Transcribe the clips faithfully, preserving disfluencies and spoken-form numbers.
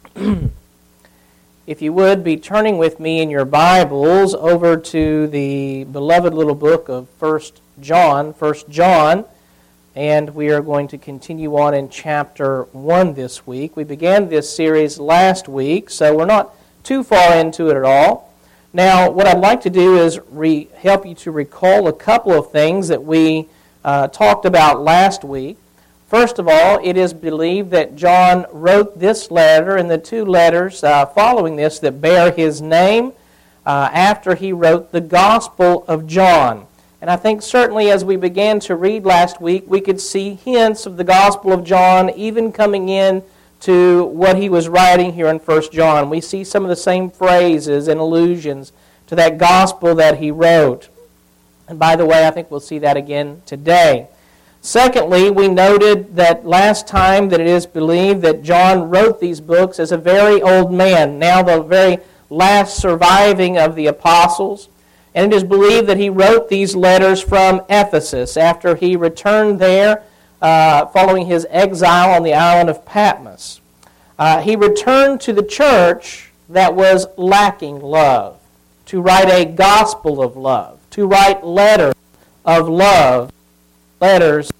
If you would be turning with me in your Bibles over to the beloved little book of First John, First John, and we are going to continue on in chapter one this week. We began this series last week, so we're not too far into it at all. Now, what I'd like to do is re- help you to recall a couple of things that we uh, talked about last week. First of all, it is believed that John wrote this letter and the two letters uh, following this that bear his name uh, after he wrote the Gospel of John. And I think certainly as we began to read last week, we could see hints of the Gospel of John even coming in to what he was writing here in First John. We see some of the same phrases and allusions to that Gospel that he wrote. And by the way, I think we'll see that again today. Secondly, we noted that last time that it is believed that John wrote these books as a very old man, now the very last surviving of the apostles. And it is believed that he wrote these letters from Ephesus after he returned there uh, following his exile on the island of Patmos. Uh, he returned to the church that was lacking love, to write a gospel of love, to write letters of love, letters,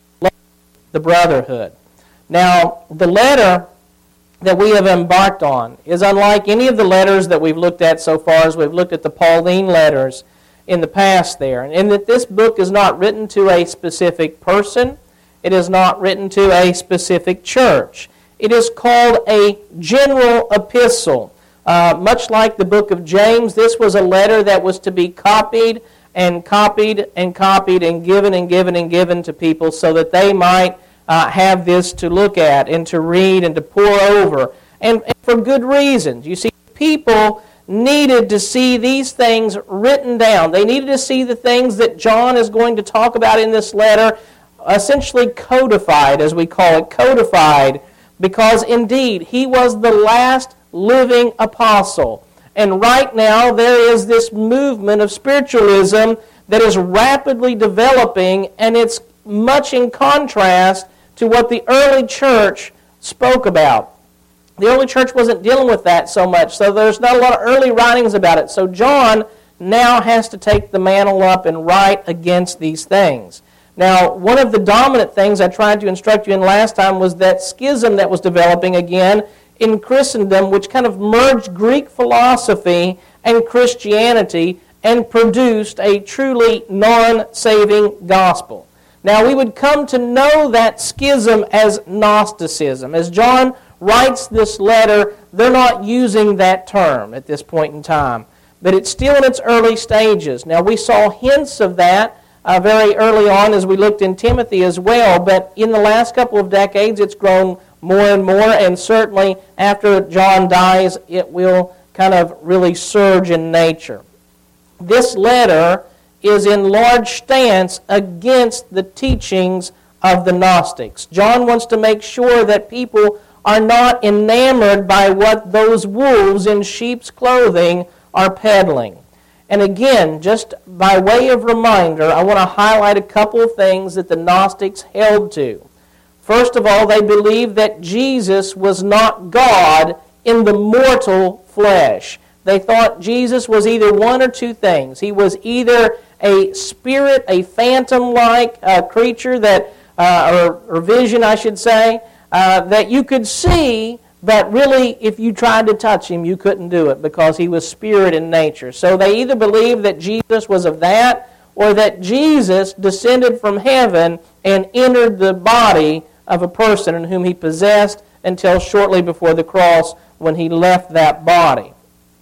the brotherhood. Now, the letter that we have embarked on is unlike any of the letters that we've looked at so far as we've looked at the Pauline letters in the past there. And in that this book is not written to a specific person. It is not written to a specific church. It is called a general epistle. Uh, much like the book of James, this was a letter that was to be copied and copied and copied and given and given and given to people so that they might uh, have this to look at and to read and to pore over. And, and for good reasons. You see, people needed to see these things written down. They needed to see the things that John is going to talk about in this letter essentially codified, as we call it, codified, because indeed he was the last living apostle. And right now, there is this movement of spiritualism that is rapidly developing, and it's much in contrast to what the early church spoke about. The early church wasn't dealing with that so much, so there's not a lot of early writings about it. So John now has to take the mantle up and write against these things. Now, one of the dominant things I tried to instruct you in last time was that schism that was developing again in Christendom, which kind of merged Greek philosophy and Christianity and produced a truly non-saving gospel. Now, we would come to know that schism as Gnosticism. As John writes this letter, they're not using that term at this point in time, but it's still in its early stages. Now, we saw hints of that uh, very early on as we looked in Timothy as well, but in the last couple of decades, it's grown more and more, and certainly after John dies, it will kind of really surge in nature. This letter is in large stance against the teachings of the Gnostics. John wants to make sure that people are not enamored by what those wolves in sheep's clothing are peddling. And again, just by way of reminder, I want to highlight a couple of things that the Gnostics held to. First of all, they believed that Jesus was not God in the mortal flesh. They thought Jesus was either one or two things. He was either a spirit, a phantom-like uh, creature that, uh, or, or vision, I should say, uh, that you could see, but really, if you tried to touch him, you couldn't do it because he was spirit in nature. So they either believed that Jesus was of that, or that Jesus descended from heaven and entered the body of a person in whom he possessed until shortly before the cross when he left that body.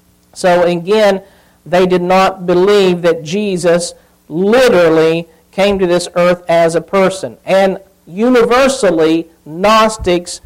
So again, they did not believe that Jesus literally came to this earth as a person. And universally, Gnostics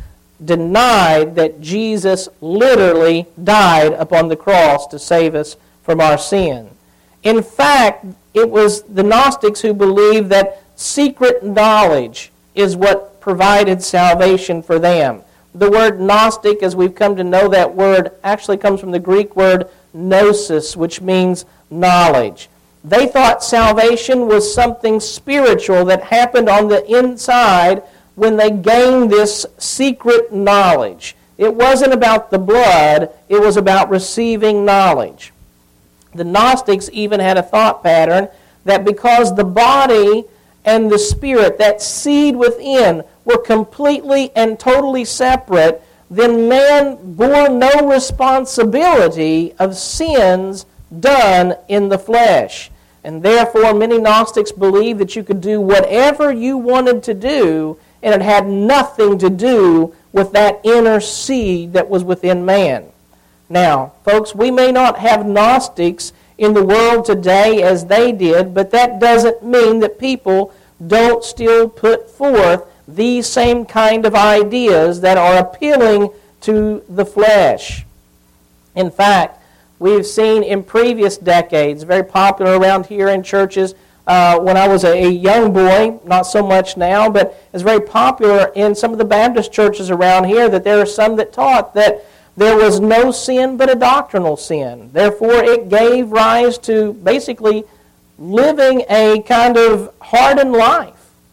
denied that Jesus literally died upon the cross to save us from our sin. In fact, it was the Gnostics who believed that secret knowledge is what provided salvation for them. The word Gnostic, as we've come to know that word, actually comes from the Greek word gnosis, which means knowledge. They thought salvation was something spiritual that happened on the inside when they gained this secret knowledge. It wasn't about the blood, it was about receiving knowledge. The Gnostics even had a thought pattern that because the body and the spirit, that seed within, were completely and totally separate, then man bore no responsibility of sins done in the flesh. And therefore, many Gnostics believed that you could do whatever you wanted to do, and it had nothing to do with that inner seed that was within man. Now, folks, we may not have Gnostics in the world today as they did, but that doesn't mean that people don't still put forth these same kind of ideas that are appealing to the flesh. In fact, we've seen in previous decades, very popular around here in churches, uh, when I was a, a young boy, not so much now, but it's very popular in some of the Baptist churches around here that there are some that taught that there was no sin but a doctrinal sin. Therefore, it gave rise to basically living a kind of hardened life.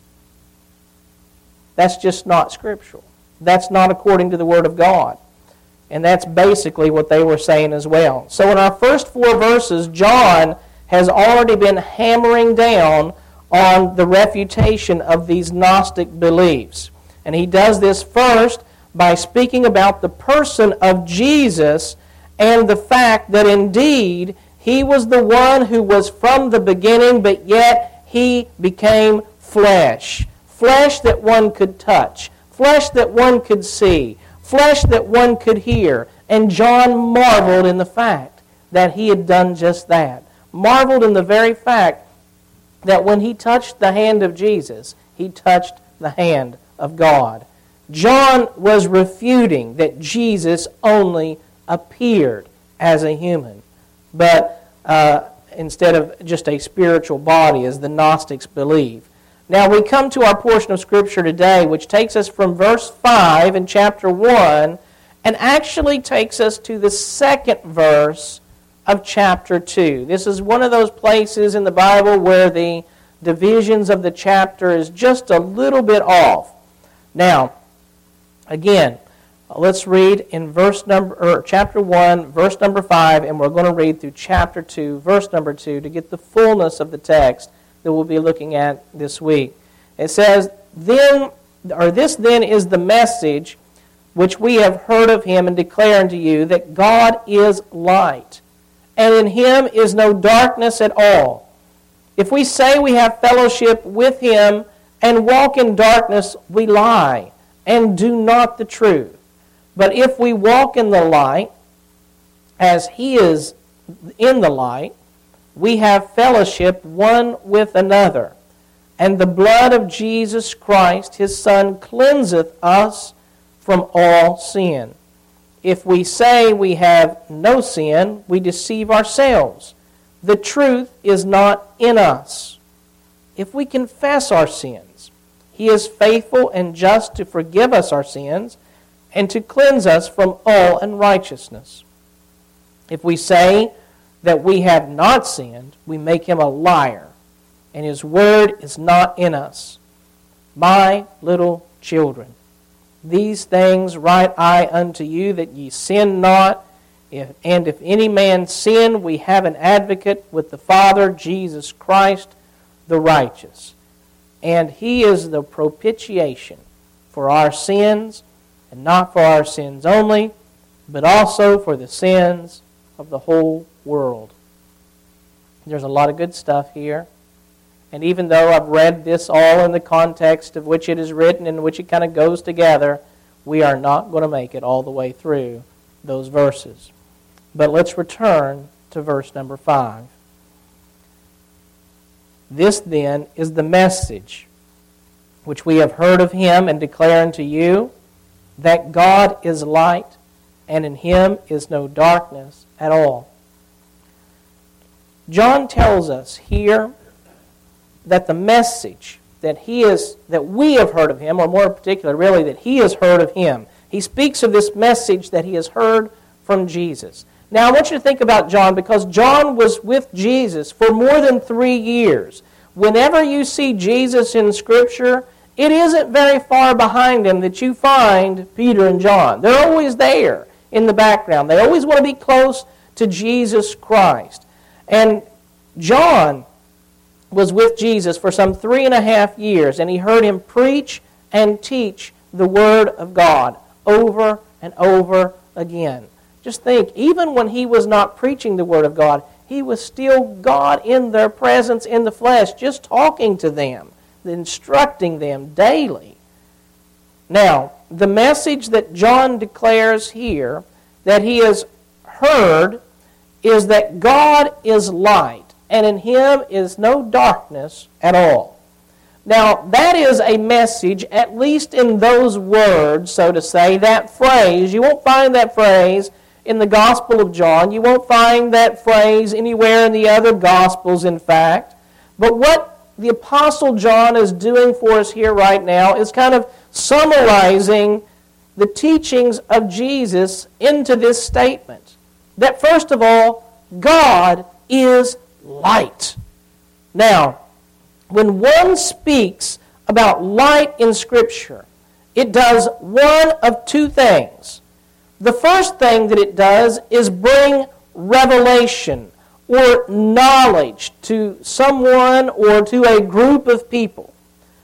That's just not scriptural. That's not according to the Word of God. And that's basically what they were saying as well. So in our first four verses, John has already been hammering down on the refutation of these Gnostic beliefs. And he does this first by speaking about the person of Jesus and the fact that indeed he was the one who was from the beginning, but yet he became flesh. Flesh that one could touch. Flesh that one could see. Flesh that one could hear. And John marveled in the fact that he had done just that. Marveled in the very fact that when he touched the hand of Jesus, he touched the hand of God. John was refuting that Jesus only appeared as a human, but uh, instead of just a spiritual body, as the Gnostics believe. Now we come to our portion of Scripture today, which takes us from verse five in chapter one, and actually takes us to the second verse of chapter two. This is one of those places in the Bible where the divisions of the chapter is just a little bit off. Now, again, let's read in verse number or chapter one, verse number five, and we're going to read through chapter two, verse number two, to get the fullness of the text that we'll be looking at this week. It says, "Then, or this then is the message which we have heard of him and declare unto you, that God is light, and in him is no darkness at all. If we say we have fellowship with him and walk in darkness, we lie, and do not the truth. But if we walk in the light, as he is in the light, we have fellowship one with another. And the blood of Jesus Christ, his Son, cleanseth us from all sin. If we say we have no sin, we deceive ourselves. The truth is not in us. If we confess our sins, he is faithful and just to forgive us our sins and to cleanse us from all unrighteousness. If we say that we have not sinned, we make him a liar, and his word is not in us. My little children, these things write I unto you, that ye sin not. If, and if any man sin, we have an advocate with the Father, Jesus Christ, the righteous. And he is the propitiation for our sins, and not for our sins only, but also for the sins of the whole world." There's a lot of good stuff here. And even though I've read this all in the context of which it is written and in which it kind of goes together, we are not going to make it all the way through those verses. But let's return to verse number five. "This then is the message which we have heard of him and declare unto you, that God is light, and in him is no darkness at all." John tells us here that the message that he is that we have heard of him, or more in particular, really, that he has heard of him. He speaks of this message that he has heard from Jesus. Now, I want you to think about John, because John was with Jesus for more than three years. Whenever you see Jesus in Scripture, it isn't very far behind him that you find Peter and John. They're always there in the background. They always want to be close to Jesus Christ. And John was with Jesus for some three and a half years, and he heard him preach and teach the Word of God over and over again. Just think, even when he was not preaching the Word of God, he was still God in their presence in the flesh, just talking to them, instructing them daily. Now, the message that John declares here that he has heard is that God is light, and in Him is no darkness at all. Now, that is a message, at least in those words, so to say, that phrase. You won't find that phrase in the Gospel of John. You won't find that phrase anywhere in the other Gospels, in fact. But what the Apostle John is doing for us here right now is kind of summarizing the teachings of Jesus into this statement. That first of all, God is light. Now, when one speaks about light in Scripture, it does one of two things. The first thing that it does is bring revelation or knowledge to someone or to a group of people.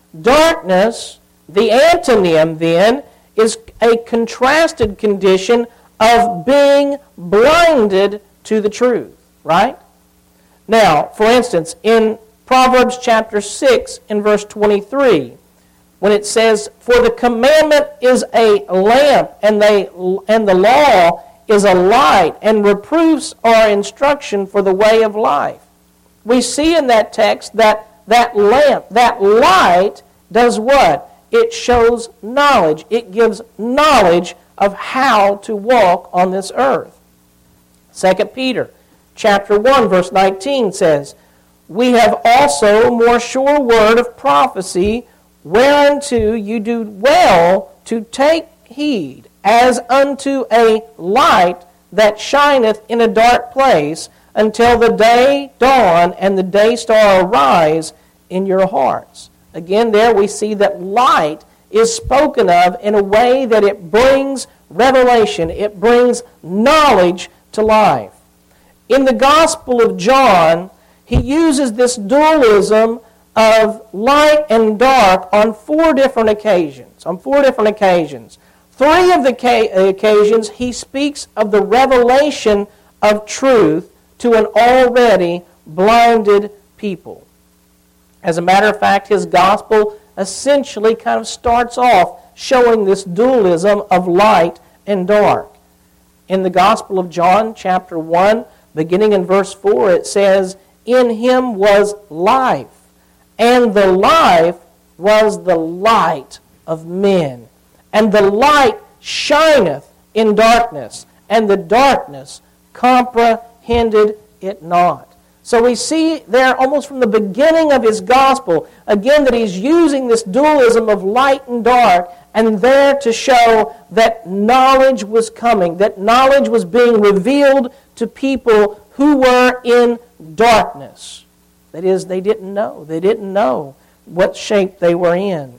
Darkness, the antonym then, is a contrasted condition of being blinded to the truth, right? Now, for instance, in Proverbs chapter six in verse twenty-three, when it says, "For the commandment is a lamp, and they and the law is a light, and reproofs are instruction for the way of life." We see in that text that that lamp, that light, does what? It shows knowledge. It gives knowledge of how to walk on this earth. Second Peter chapter one, verse nineteen says, "We have also more sure word of prophecy, whereunto you do well to take heed, as unto a light that shineth in a dark place, until the day dawn and the day star arise in your hearts." Again, there we see that light is spoken of in a way that it brings revelation, it brings knowledge to life. In the Gospel of John, he uses this dualism of light and dark on four different occasions. On four different occasions. Three of the occasions, he speaks of the revelation of truth to an already blinded people. As a matter of fact, his gospel essentially kind of starts off showing this dualism of light and dark. In the Gospel of John, chapter one, beginning in verse four, it says, "In him was life, and the life was the light of men. And the light shineth in darkness, and the darkness comprehended it not." So we see there almost from the beginning of his gospel, again, that he's using this dualism of light and dark, and there to show that knowledge was coming, that knowledge was being revealed to people who were in darkness. That is, they didn't know. They didn't know what shape they were in.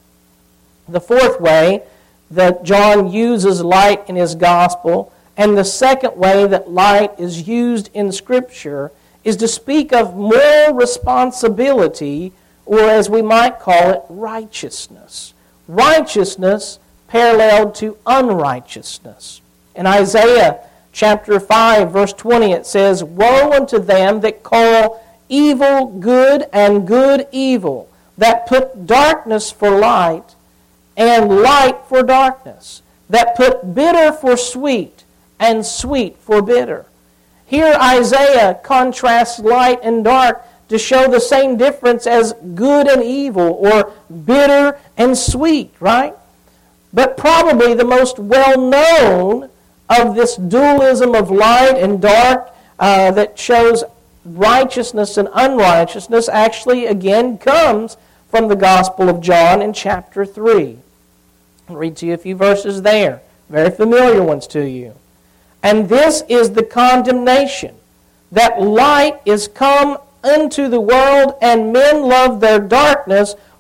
The fourth way that John uses light in his gospel, and the second way that light is used in Scripture, is to speak of moral responsibility, or as we might call it, righteousness. Righteousness paralleled to unrighteousness. In Isaiah chapter five, verse twenty, it says, "Woe unto them that call evil good and good evil, that put darkness for light and light for darkness, that put bitter for sweet and sweet for bitter." Here Isaiah contrasts light and dark to show the same difference as good and evil, or bitter and sweet, right? But probably the most well-known of this dualism of light and dark uh, that shows righteousness and unrighteousness actually again comes from the Gospel of John in chapter three. I'll read to you a few verses there, very familiar ones to you. "And this is the condemnation, that light is come into the world, and men love their darkness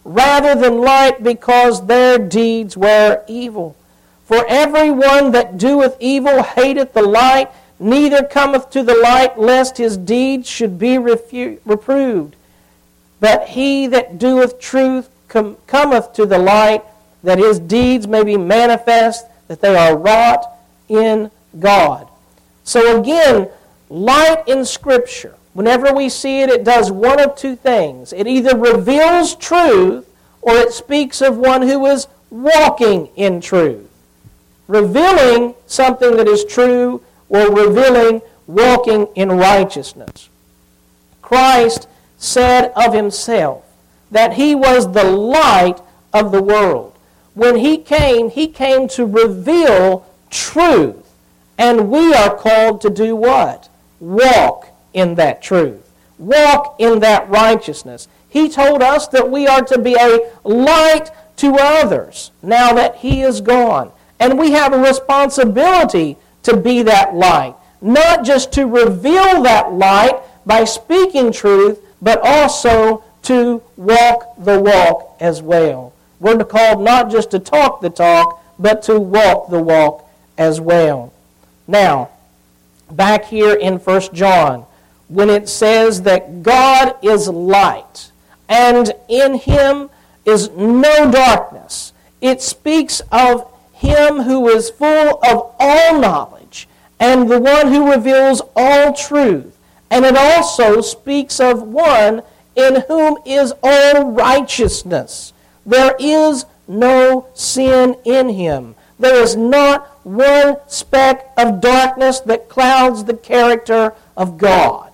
rather than light, because their deeds were evil. For every one that doeth evil hateth the light, neither cometh to the light, lest his deeds should be refu- reproved. But he that doeth truth com- cometh to the light, that his deeds may be manifest, that they are wrought in God. So again, light in Scripture, whenever we see it, it does one of two things. It either reveals truth, or it speaks of one who is walking in truth. Revealing something that is true, or revealing walking in righteousness. Christ said of himself that he was the light of the world. When he came, he came to reveal truth. And we are called to do what? Walk in that truth. Walk in that righteousness. He told us that we are to be a light to others now that he is gone. And we have a responsibility to be that light. Not just to reveal that light by speaking truth, but also to walk the walk as well. We're called not just to talk the talk, but to walk the walk as well. Now, back here in First John, when it says that God is light, and in him is no darkness, it speaks of him who is full of all knowledge, and the one who reveals all truth. And it also speaks of one in whom is all righteousness. There is no sin in him. There is not one speck of darkness that clouds the character of God.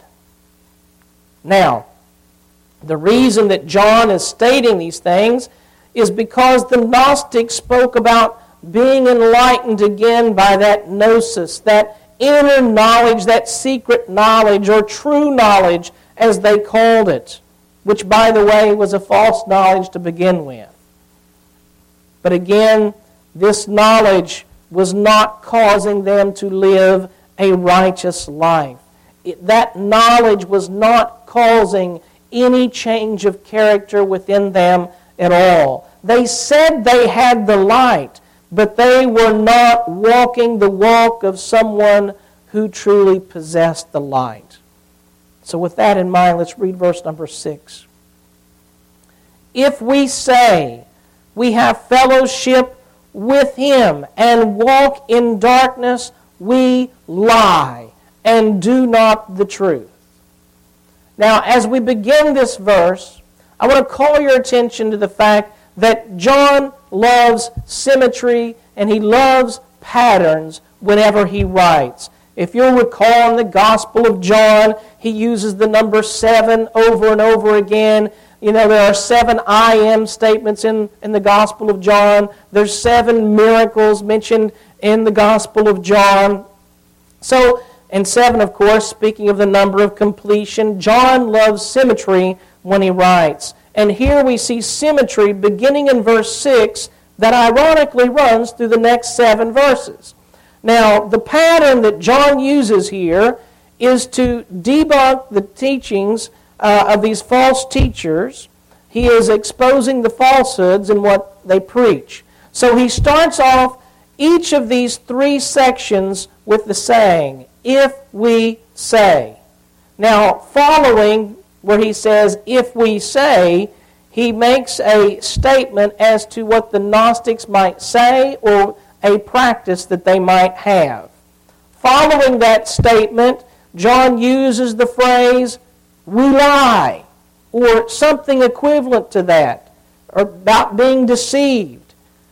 Now, the reason that John is stating these things is because the Gnostics spoke about being enlightened again by that gnosis, that inner knowledge, that secret knowledge, or true knowledge, as they called it, which, by the way, was a false knowledge to begin with. But again, this knowledge was not causing them to live a righteous life. It, that knowledge was not causing any change of character within them at all. They said they had the light, but they were not walking the walk of someone who truly possessed the light. So with that in mind, let's read verse number six. If we say we have fellowship with him and walk in darkness, we lie and do not the truth. Now, as we begin this verse, I want to call your attention to the fact that John loves symmetry and he loves patterns whenever he writes. If you'll recall in the Gospel of John, he uses the number seven over and over again. You know, there are seven I am statements in, in the Gospel of John. There's seven miracles mentioned in the Gospel of John. So, and seven, of course, speaking of the number of completion, John loves symmetry when he writes. And here we see symmetry beginning in verse six that ironically runs through the next seven verses. Now, the pattern that John uses here is to debunk the teachings uh, of these false teachers. He is exposing the falsehoods in what they preach. So he starts off each of these three sections with the saying, if we say. Now, following where he says, if we say, he makes a statement as to what the Gnostics might say or a practice that they might have. Following that statement, John uses the phrase, we lie, or something equivalent to that, or about being deceived.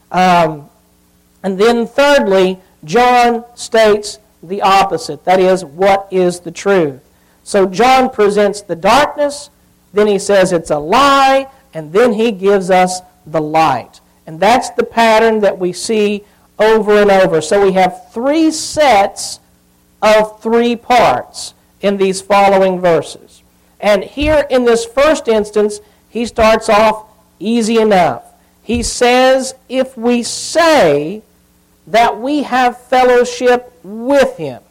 Um, and then thirdly, John states the opposite, that is, what is the truth. So John presents the darkness, then he says it's a lie, and then he gives us the light. And that's the pattern that we see over and over. So we have three sets of three parts in these following verses. And here in this first instance, he starts off easy enough. He says, if we say that we have fellowship with him.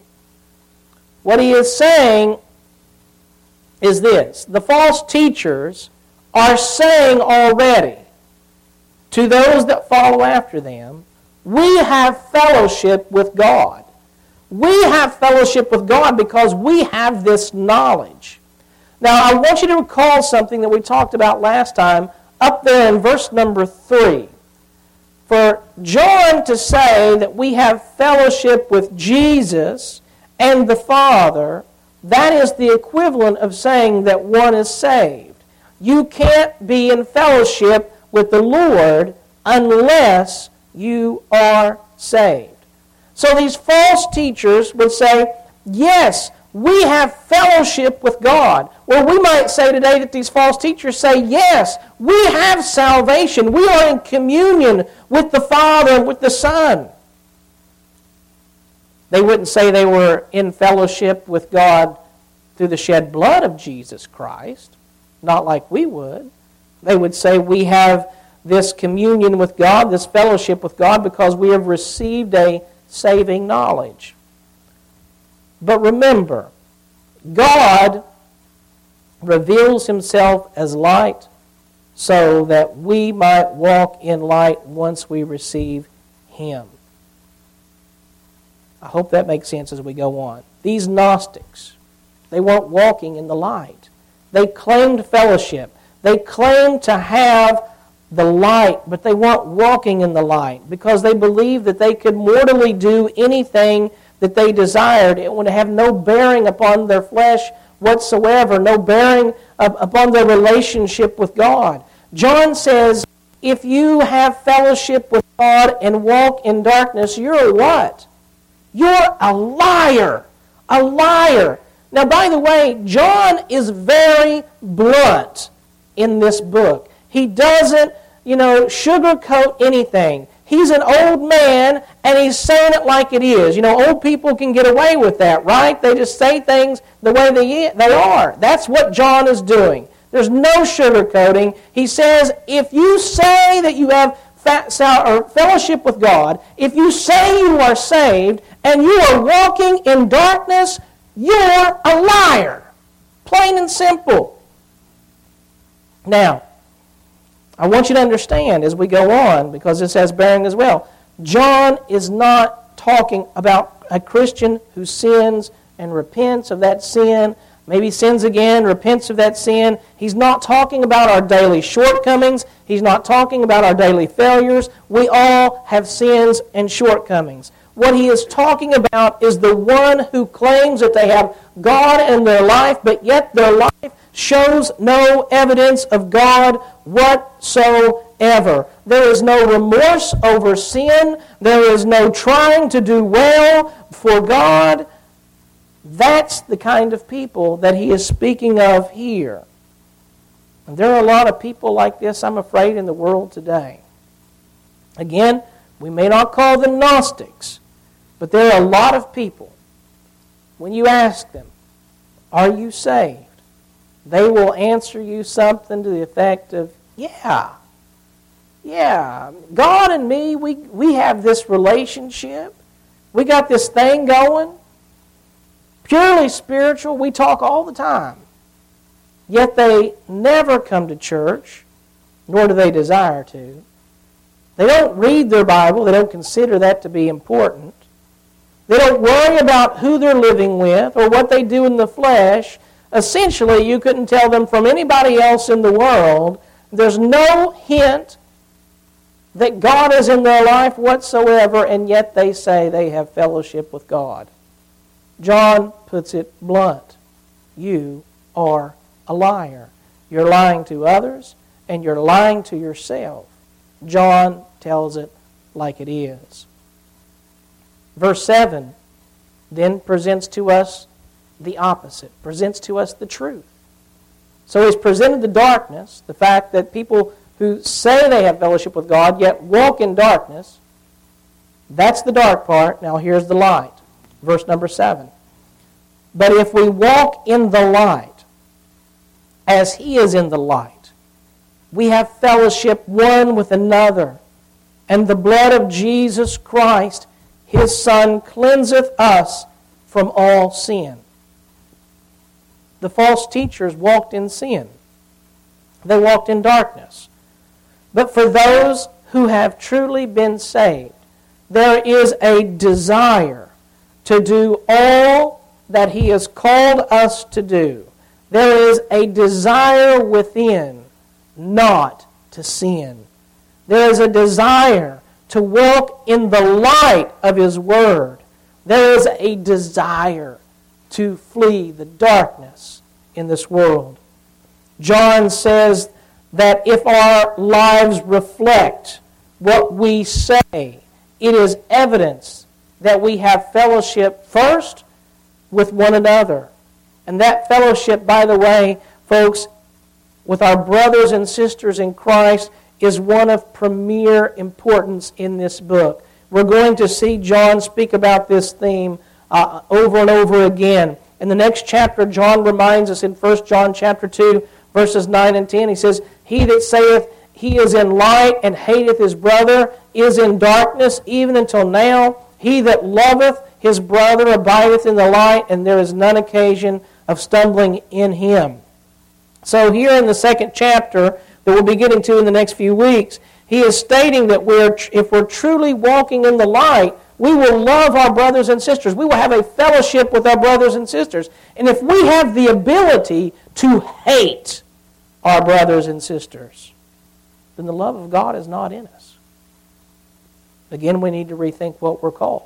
What he is saying is this. The false teachers are saying already to those that follow after them, we have fellowship with God. We have fellowship with God because we have this knowledge. Now, I want you to recall something that we talked about last time up there in verse number three. For John to say that we have fellowship with Jesus and the Father, that is the equivalent of saying that one is saved. You can't be in fellowship with the Lord unless you are saved. So these false teachers would say, yes, we have fellowship with God. Well, we might say today that these false teachers say, yes, we have salvation. We are in communion with the Father and with the Son. They wouldn't say they were in fellowship with God through the shed blood of Jesus Christ, not like we would. They would say we have this communion with God, this fellowship with God, because we have received a saving knowledge. But remember, God reveals Himself as light so that we might walk in light once we receive Him. I hope that makes sense as we go on. These Gnostics, they weren't walking in the light. They claimed fellowship. They claimed to have the light, but they weren't walking in the light because they believed that they could mortally do anything that they desired. It would have no bearing upon their flesh whatsoever, no bearing upon their relationship with God. John says, if you have fellowship with God and walk in darkness, you're what? You're a liar. A liar. Now, by the way, John is very blunt in this book. He doesn't, you know, sugarcoat anything. He's an old man, and he's saying it like it is. You know, old people can get away with that, right? They just say things the way they, they are. That's what John is doing. There's no sugarcoating. He says, if you say that you have fellowship with God, if you say you are saved, and you are walking in darkness, you're a liar. Plain and simple. Now, I want you to understand as we go on, because this has bearing as well, John is not talking about a Christian who sins and repents of that sin, maybe sins again, repents of that sin. He's not talking about our daily shortcomings. He's not talking about our daily failures. We all have sins and shortcomings. What he is talking about is the one who claims that they have God in their life, but yet their life shows no evidence of God whatsoever. There is no remorse over sin. There is no trying to do well for God. That's the kind of people that he is speaking of here. And there are a lot of people like this, I'm afraid, in the world today. Again, we may not call them Gnostics, but there are a lot of people, when you ask them, are you saved? They will answer you something to the effect of, yeah, yeah, God and me, we, we have this relationship. We got this thing going. Purely spiritual, we talk all the time. Yet they never come to church, nor do they desire to. They don't read their Bible. They don't consider that to be important. They don't worry about who they're living with or what they do in the flesh. Essentially, you couldn't tell them from anybody else in the world. There's no hint that God is in their life whatsoever, and yet they say they have fellowship with God. John puts it blunt. You are a liar. You're lying to others, and you're lying to yourself. John tells it like it is. Verse seven then presents to us the opposite, presents to us the truth. So he's presented the darkness, the fact that people who say they have fellowship with God yet walk in darkness. That's the dark part. Now here's the light. Verse number seven. But if we walk in the light, as he is in the light, we have fellowship one with another, and the blood of Jesus Christ, his Son, cleanseth us from all sin. The false teachers walked in sin. They walked in darkness. But for those who have truly been saved, there is a desire to do all that He has called us to do. There is a desire within not to sin. There is a desire to walk in the light of His Word. There is a desire to flee the darkness in this world. John says that if our lives reflect what we say, it is evidence that we have fellowship first with one another. And that fellowship, by the way, folks, with our brothers and sisters in Christ is one of premier importance in this book. We're going to see John speak about this theme uh, over and over again. In the next chapter, John reminds us in First John chapter two, verses nine and ten, he says, He that saith he is in light and hateth his brother is in darkness even until now. He that loveth his brother abideth in the light, and there is none occasion of stumbling in him. So here in the second chapter that we'll be getting to in the next few weeks, he is stating that we're, if we're truly walking in the light, we will love our brothers and sisters. We will have a fellowship with our brothers and sisters. And if we have the ability to hate our brothers and sisters, then the love of God is not in us. Again, we need to rethink what we're called.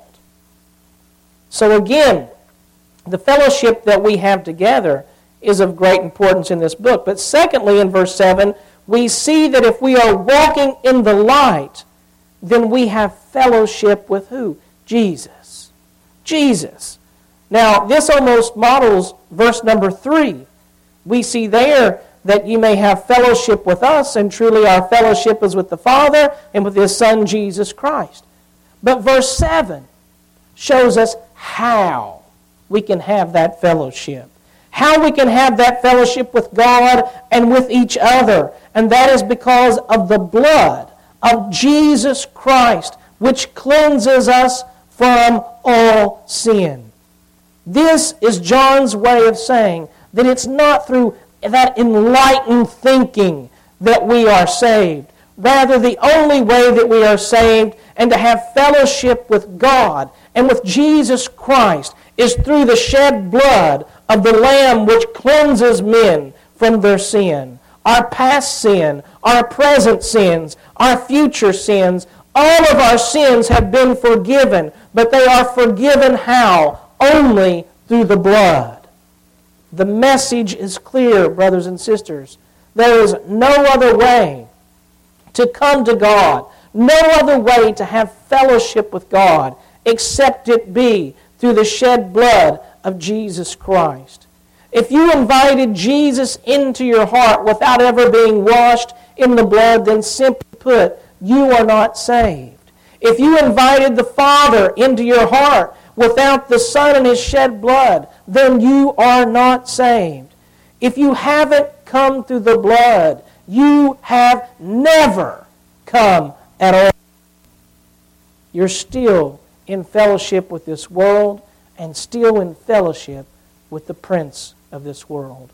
So again, the fellowship that we have together is of great importance in this book. But secondly, in verse seven, we see that if we are walking in the light, then we have fellowship with who? Jesus. Jesus. Now, this almost models verse number three. We see there that you may have fellowship with us, and truly our fellowship is with the Father and with His Son, Jesus Christ. But verse seven shows us how we can have that fellowship. How we can have that fellowship with God and with each other. And that is because of the blood of Jesus Christ, which cleanses us from all sin. This is John's way of saying that it's not through that enlightened thinking that we are saved. Rather, the only way that we are saved and to have fellowship with God and with Jesus Christ is through the shed blood of the Lamb which cleanses men from their sin. Our past sin, our present sins, our future sins, all of our sins have been forgiven, but they are forgiven how? Only through the blood. The message is clear, brothers and sisters. There is no other way to come to God, no other way to have fellowship with God, except it be through the shed blood of Jesus Christ. If you invited Jesus into your heart without ever being washed in the blood, then simply put, you are not saved. If you invited the Father into your heart without the Son and His shed blood, then you are not saved. If you haven't come through the blood, you have never come at all. You're still in fellowship with this world and still in fellowship with the prince of this world.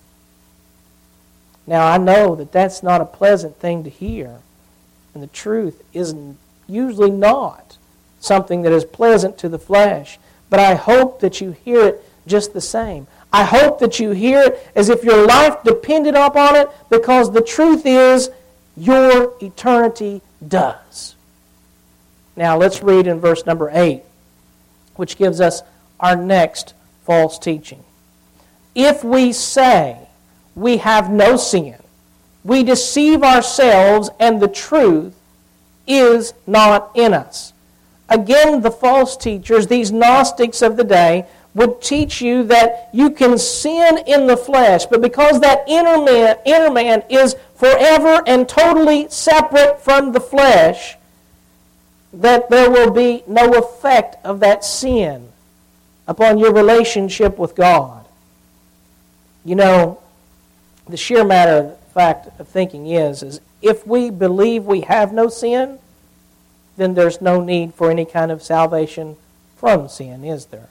Now, I know that that's not a pleasant thing to hear, and the truth is usually not something that is pleasant to the flesh, but I hope that you hear it just the same. I hope that you hear it as if your life depended upon it, because the truth is your eternity does. Now, let's read in verse number eight, which gives us our next false teaching. If we say we have no sin, we deceive ourselves, and the truth is not in us. Again, the false teachers, these Gnostics of the day, would teach you that you can sin in the flesh, but because that inner man, inner man is forever and totally separate from the flesh, that there will be no effect of that sin upon your relationship with God. You know, the sheer matter of fact of thinking is, is if we believe we have no sin, then there's no need for any kind of salvation from sin, is there?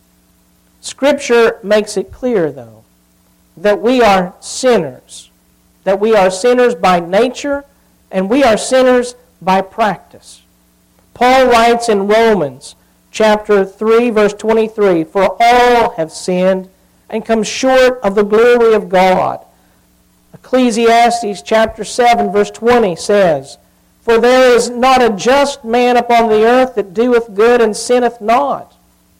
Scripture makes it clear, though, that we are sinners that we are sinners by nature and we are sinners by practice. Paul writes in Romans chapter three, verse twenty-three, "For all have sinned and come short of the glory of God." Ecclesiastes chapter seven, verse twenty says, "For there is not a just man upon the earth that doeth good and sinneth not."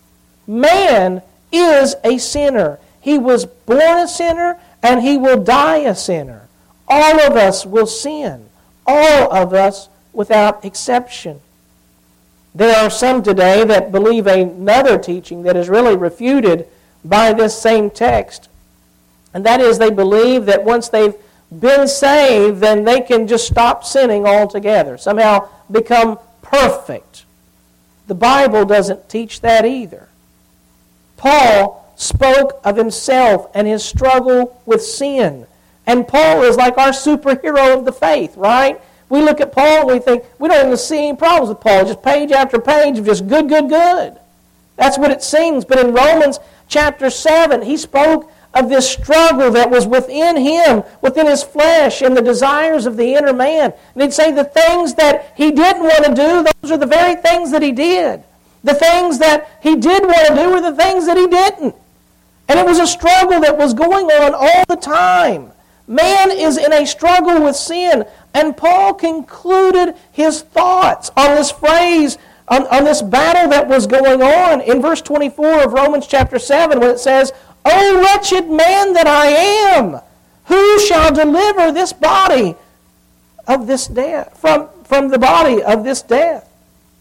Man is a sinner. He was born a sinner and he will die a sinner. All of us will sin. All of us without exception. There are some today that believe another teaching that is really refuted by this same text. And that is, they believe that once they've been saved, then they can just stop sinning altogether, somehow become perfect. The Bible doesn't teach that either. Paul spoke of himself and his struggle with sin. And Paul is like our superhero of the faith, right? We look at Paul and we think, we don't even see any problems with Paul. Just page after page of just good, good, good. That's what it seems. But in Romans chapter seven, he spoke of this struggle that was within him, within his flesh, and the desires of the inner man. And he'd say the things that he didn't want to do, those are the very things that he did. The things that he did want to do were the things that he didn't. And it was a struggle that was going on all the time. Man is in a struggle with sin. And Paul concluded his thoughts on this phrase, on, on this battle that was going on in verse twenty-four of Romans chapter seven, when it says, "O wretched man that I am, who shall deliver this body of this death, from, from the body of this death?"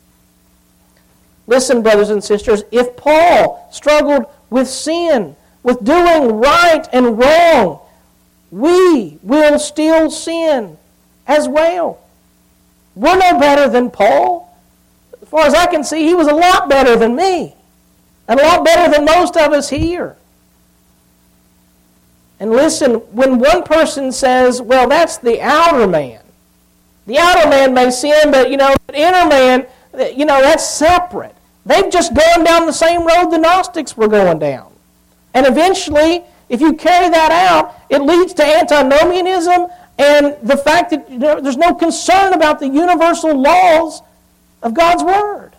Listen, brothers and sisters, if Paul struggled with sin, with doing right and wrong, we will still sin as well. We're no better than Paul. As far as I can see, he was a lot better than me, and a lot better than most of us here. And listen, when one person says, well, that's the outer man. The outer man may sin, but, you know, the inner man, you know, that's separate. They've just gone down the same road the Gnostics were going down. And eventually, if you carry that out, it leads to antinomianism and the fact that, you know, there's no concern about the universal laws of God's Word.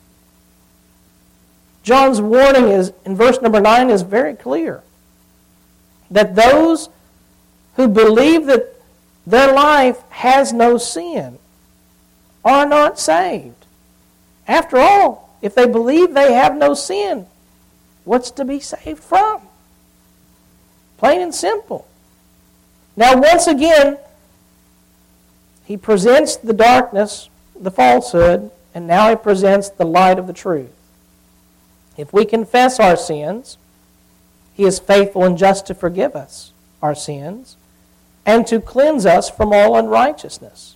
John's warning is in verse number nine is very clear. That those who believe that their life has no sin are not saved. After all, if they believe they have no sin, what's to be saved from? Plain and simple. Now, once again, he presents the darkness, the falsehood, and now he presents the light of the truth. If we confess our sins, he is faithful and just to forgive us our sins and to cleanse us from all unrighteousness.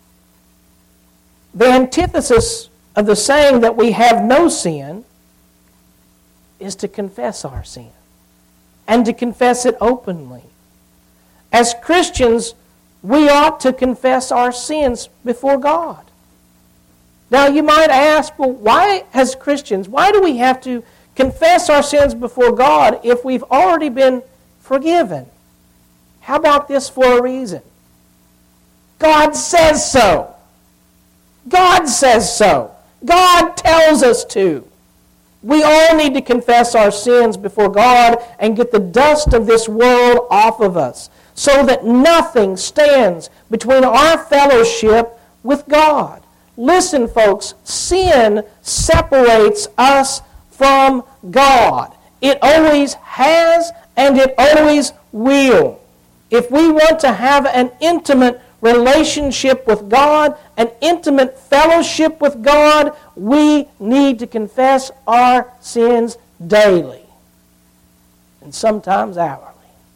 The antithesis of the saying that we have no sin is to confess our sin and to confess it openly. As Christians, we ought to confess our sins before God. Now you might ask, well, why as Christians, why do we have to confess our sins before God if we've already been forgiven? How about this for a reason? God says so. God says so. God tells us to. We all need to confess our sins before God and get the dust of this world off of us so that nothing stands between our fellowship with God. Listen, folks, sin separates us from God. It always has and it always will. If we want to have an intimate relationship with God, an intimate fellowship with God, we need to confess our sins daily and sometimes hourly.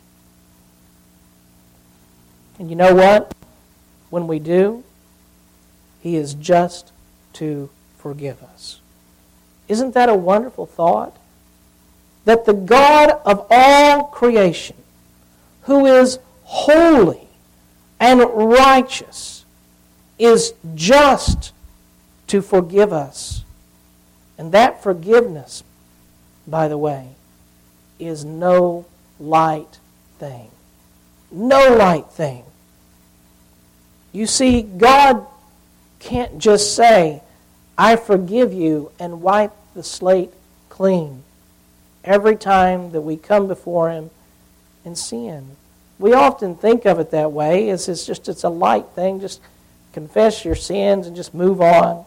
And you know what? When we do, He is just to forgive us. Isn't that a wonderful thought? That the God of all creation, who is holy and righteous, is just to forgive us. And that forgiveness, by the way, is no light thing. No light thing. You see, God can't just say, I forgive you, and wipe the slate clean every time that we come before Him in sin. We often think of it that way, as it's just it's a light thing, just confess your sins and just move on.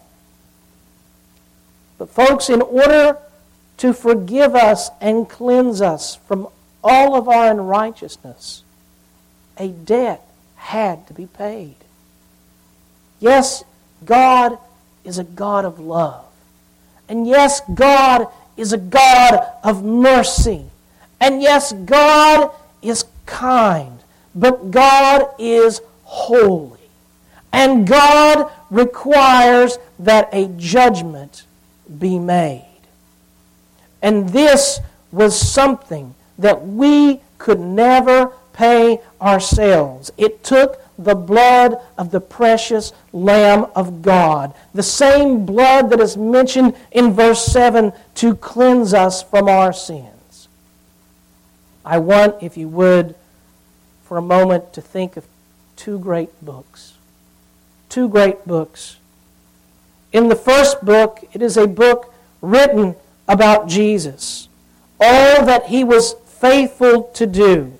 But folks, in order to forgive us and cleanse us from all of our unrighteousness, a debt had to be paid. Yes, God is a God of love. And yes, God is a God of mercy. And yes, God is kind. But God is holy. And God requires that a judgment be made. And this was something that we could never pay ourselves. It took the blood of the precious Lamb of God, the same blood that is mentioned in verse seven, to cleanse us from our sins. I want, if you would, for a moment to think of two great books. Two great books. In the first book, it is a book written about Jesus, all that He was faithful to do,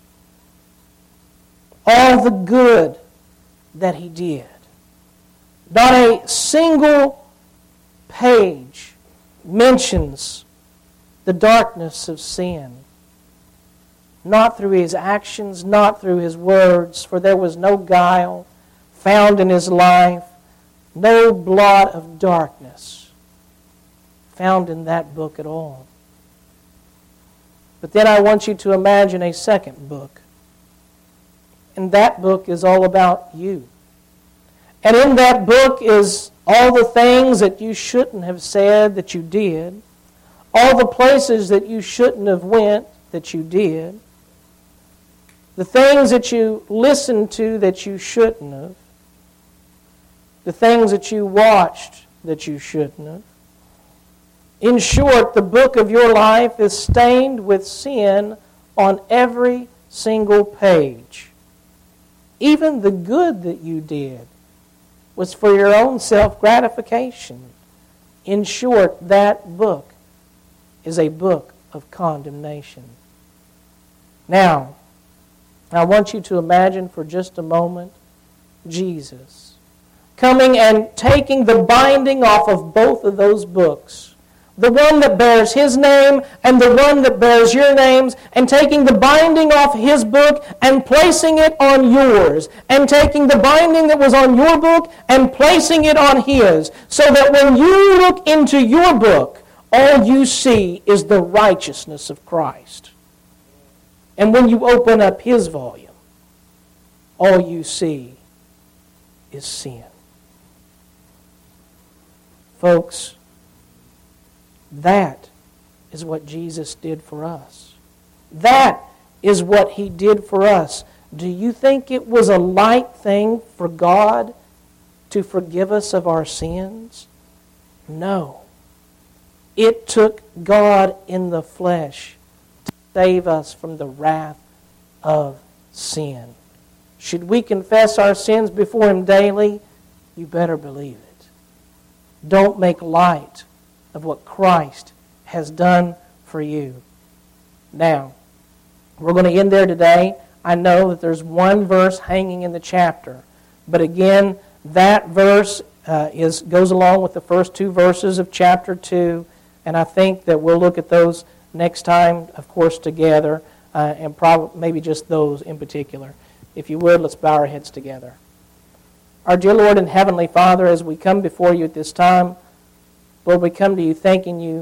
all the good that He did. Not a single page mentions the darkness of sin. Not through His actions, not through His words, for there was no guile found in His life, no blot of darkness found in that book at all. But then I want you to imagine a second book. And that book is all about you. And in that book is all the things that you shouldn't have said that you did, all the places that you shouldn't have went that you did, the things that you listened to that you shouldn't have, the things that you watched that you shouldn't have. In short, the book of your life is stained with sin on every single page. Even the good that you did was for your own self-gratification. In short, that book is a book of condemnation. Now, I want you to imagine for just a moment Jesus coming and taking the binding off of both of those books, the one that bears His name and the one that bears your names, and taking the binding off His book and placing it on yours, and taking the binding that was on your book and placing it on His, so that when you look into your book, all you see is the righteousness of Christ. And when you open up His volume, all you see is sin. Folks, that is what Jesus did for us. That is what He did for us. Do you think it was a light thing for God to forgive us of our sins? No. It took God in the flesh to save us from the wrath of sin. Should we confess our sins before Him daily? You better believe it. Don't make light of what Christ has done for you. Now, we're going to end there today. I know that there's one verse hanging in the chapter, but again, that verse uh, is goes along with the first two verses of chapter two, and I think that we'll look at those next time, of course, together, uh, and probably maybe just those in particular. If you would, let's bow our heads together. Our dear Lord and Heavenly Father, as we come before You at this time, Lord, we come to You thanking You